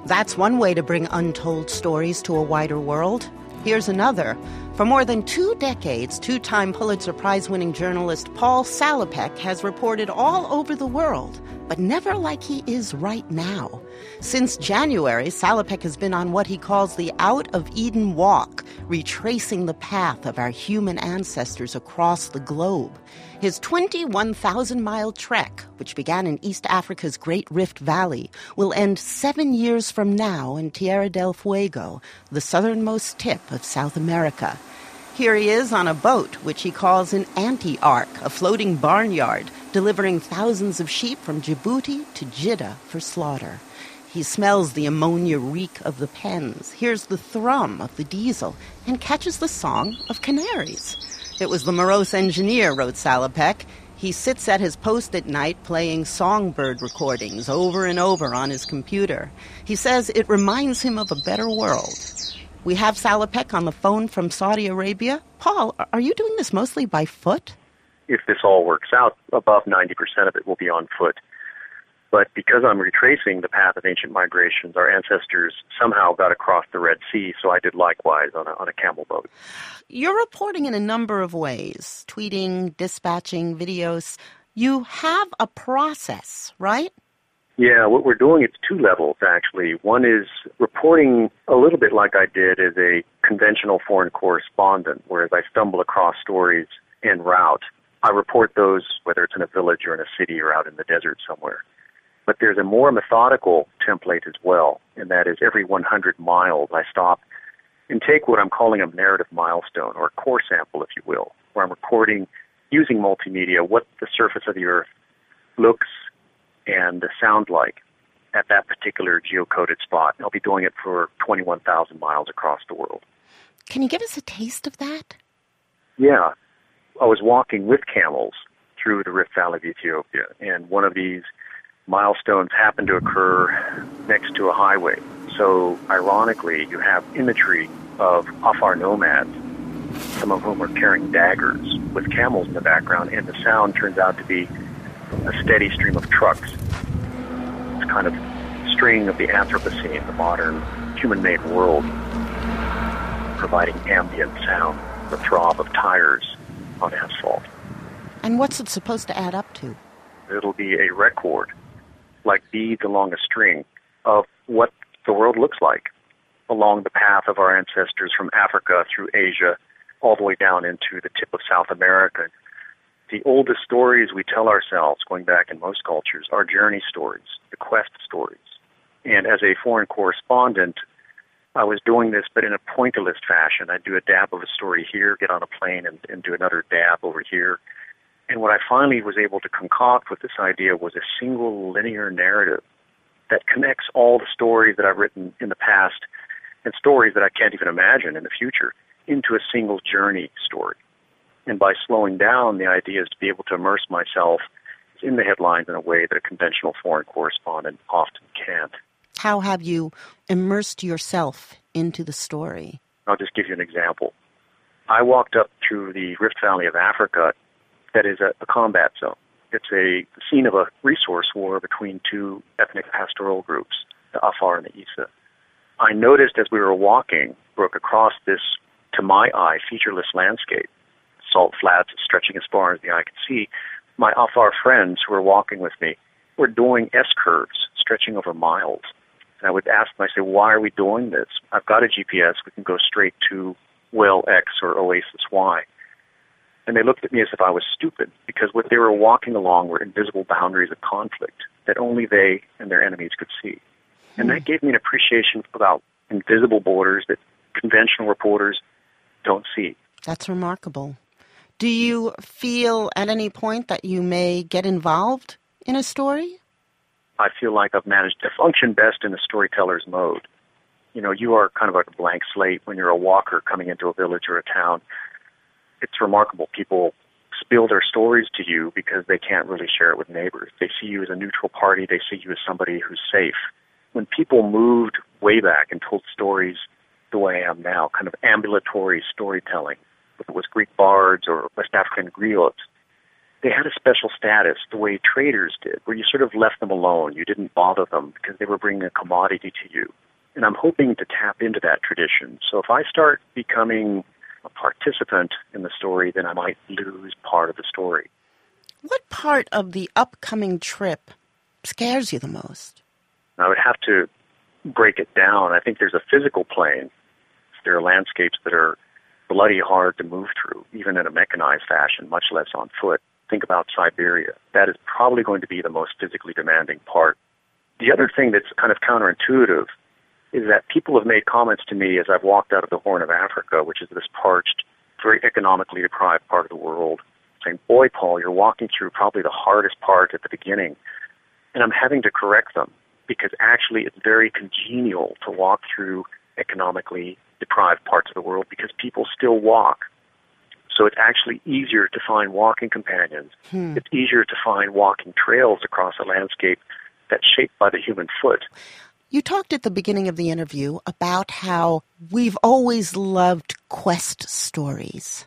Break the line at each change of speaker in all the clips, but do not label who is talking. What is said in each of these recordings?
That's one way to bring untold stories to a wider world. Here's another. For more than 2 decades, 2-time Pulitzer Prize-winning journalist Paul Salopek has reported all over the world, but never like he is right now. Since January, Salopek has been on what he calls the Out of Eden Walk, retracing the path of our human ancestors across the globe. His 21,000-mile trek, which began in East Africa's Great Rift Valley, will end 7 years from now in Tierra del Fuego, the southernmost tip of South America. Here he is on a boat, which he calls an anti-ark, a floating barnyard, delivering thousands of sheep from Djibouti to Jeddah for slaughter. He smells the ammonia reek of the pens, hears the thrum of the diesel, and catches the song of canaries. It was the morose engineer, wrote Salopek. He sits at his post at night playing songbird recordings over and over on his computer. He says it reminds him of a better world. We have Salopek on the phone from Saudi Arabia. Paul, are you doing this mostly by foot?
If this all works out, above 90% of it will be on foot. But because I'm retracing the path of ancient migrations, our ancestors somehow got across the Red Sea, so I did likewise on a camel boat.
You're reporting in a number of ways, tweeting, dispatching, videos. You have a process, right?
Yeah, what we're doing, it's 2 levels, actually. One is reporting a little bit like I did as a conventional foreign correspondent, whereas I stumble across stories en route. I report those, whether it's in a village or in a city or out in the desert somewhere. But there's a more methodical template as well, and that is every 100 miles I stop and take what I'm calling a narrative milestone, or a core sample, if you will, where I'm recording, using multimedia, what the surface of the Earth looks and sounds like at that particular geocoded spot. I'll be doing it for 21,000 miles across the world.
Can you give us a taste of that?
Yeah. I was walking with camels through the Rift Valley of Ethiopia, and one of these milestones happened to occur next to a highway. So, ironically, you have imagery of Afar nomads, some of whom are carrying daggers with camels in the background, and the sound turns out to be a steady stream of trucks. It's kind of string of the Anthropocene, the modern human-made world, providing ambient sound, the throb of tires on asphalt.
And what's it supposed to add up to?
It'll be a record, like beads along a string, of what the world looks like along the path of our ancestors from Africa through Asia all the way down into the tip of South America. The oldest stories we tell ourselves, going back in most cultures, are journey stories, the quest stories. And as a foreign correspondent, I was doing this, but in a pointillist fashion. I'd do a dab of a story here, get on a plane, and do another dab over here. And what I finally was able to concoct with this idea was a single linear narrative that connects all the stories that I've written in the past and stories that I can't even imagine in the future into a single journey story. And by slowing down, the idea is to be able to immerse myself in the headlines in a way that a conventional foreign correspondent often can't.
How have you immersed yourself into the story?
I'll just give you an example. I walked up through the Rift Valley of Africa that is a combat zone. It's a scene of a resource war between 2 ethnic pastoral groups, the Afar and the Isa. I noticed as we were walking, Brooke, across this, to my eye, featureless landscape, salt flats stretching as far as the eye could see, my Afar friends who were walking with me were doing S-curves stretching over miles. And I would ask them, I say, why are we doing this? I've got a GPS. We can go straight to Well X or Oasis Y. And they looked at me as if I was stupid, because what they were walking along were invisible boundaries of conflict that only they and their enemies could see. And that gave me an appreciation about invisible borders that conventional reporters don't see.
That's remarkable. Do you feel at any point that you may get involved in a story?
I feel like I've managed to function best in the storyteller's mode. You know, you are kind of like a blank slate when you're a walker coming into a village or a town. It's remarkable. People spill their stories to you because they can't really share it with neighbors. They see you as a neutral party. They see you as somebody who's safe. When people moved way back and told stories the way I am now, kind of ambulatory storytelling, whether it was Greek bards or West African griots, they had a special status the way traders did, where you sort of left them alone. You didn't bother them because they were bringing a commodity to you. And I'm hoping to tap into that tradition. So if I start becoming a participant in the story, then I might lose part of the story.
What part of the upcoming trip scares you the most?
I would have to break it down. I think there's a physical plane. There are landscapes that are bloody hard to move through, even in a mechanized fashion, much less on foot. Think about Siberia. That is probably going to be the most physically demanding part. The other thing that's kind of counterintuitive is that people have made comments to me as I've walked out of the Horn of Africa, which is this parched, very economically deprived part of the world, saying, boy, Paul, you're walking through probably the hardest part at the beginning. And I'm having to correct them because actually it's very congenial to walk through economically deprived parts of the world because people still walk. So it's actually easier to find walking companions. It's easier to find walking trails across a landscape that's shaped by the human foot.
You talked at the beginning of the interview about how we've always loved quest stories.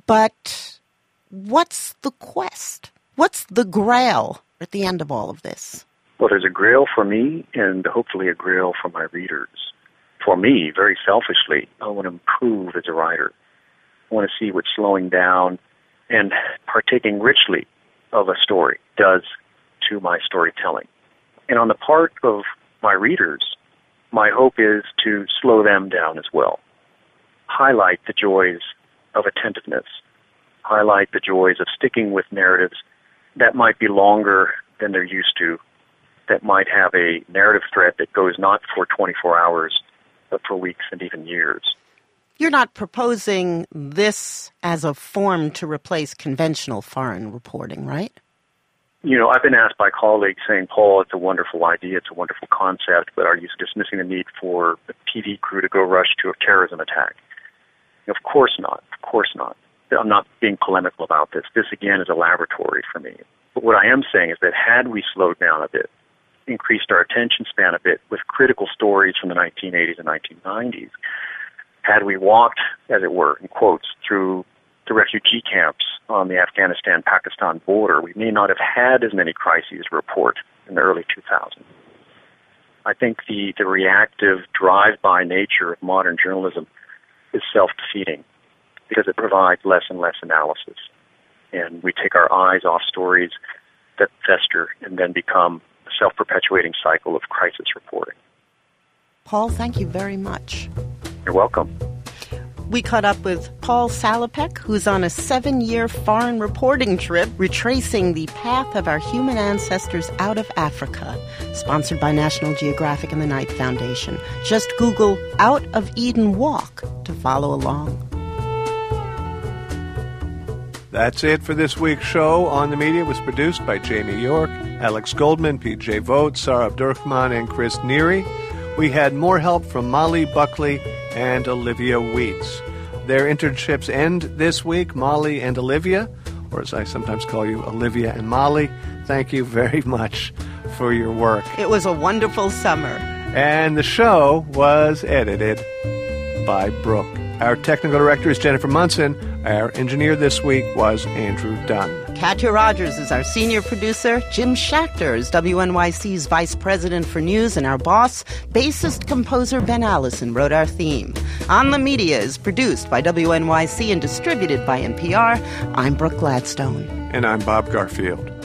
But what's the quest? What's the grail at the end of all of this?
Well, there's a grail for me and hopefully a grail for my readers. For me, very selfishly, I want to improve as a writer. I want to see what slowing down and partaking richly of a story does to my storytelling. And on the part of my readers, my hope is to slow them down as well. Highlight the joys of attentiveness. Highlight the joys of sticking with narratives that might be longer than they're used to, that might have a narrative thread that goes not for 24 hours, but for weeks and even years.
You're not proposing this as a form to replace conventional foreign reporting, right?
You know, I've been asked by colleagues saying, Paul, it's a wonderful idea, it's a wonderful concept, but are you dismissing the need for the TV crew to go rush to a terrorism attack? Of course not. Of course not. I'm not being polemical about this. This, again, is a laboratory for me. But what I am saying is that had we slowed down a bit, increased our attention span a bit with critical stories from the 1980s and 1990s, had we walked, as it were, in quotes, through the refugee camps on the Afghanistan-Pakistan border, we may not have had as many crises to report in the early 2000s. I think the reactive, drive-by nature of modern journalism is self-defeating because it provides less and less analysis. And we take our eyes off stories that fester and then become a self-perpetuating cycle of crisis reporting.
Paul, thank you very much.
You're welcome.
We caught up with Paul Salopek, who's on a 7-year foreign reporting trip retracing the path of our human ancestors out of Africa, sponsored by National Geographic and the Knight Foundation. Just Google Out of Eden Walk to follow along.
That's it for this week's show. On the Media was produced by Jamie York, Alex Goldman, P.J. Vogt, Sarah Abdurrahman, and Chris Neary. We had more help from Molly Buckley and Olivia Wheats. Their internships end this week, Molly and Olivia, or as I sometimes call you, Olivia and Molly. Thank you very much for your work.
It was a wonderful summer.
And the show was edited by Brooke. Our technical director is Jennifer Munson. Our engineer this week was Andrew Dunn.
Katya Rogers is our senior producer. Jim Schachter is WNYC's vice president for news. And our boss, bassist-composer Ben Allison, wrote our theme. On the Media is produced by WNYC and distributed by NPR. I'm Brooke Gladstone.
And I'm Bob Garfield.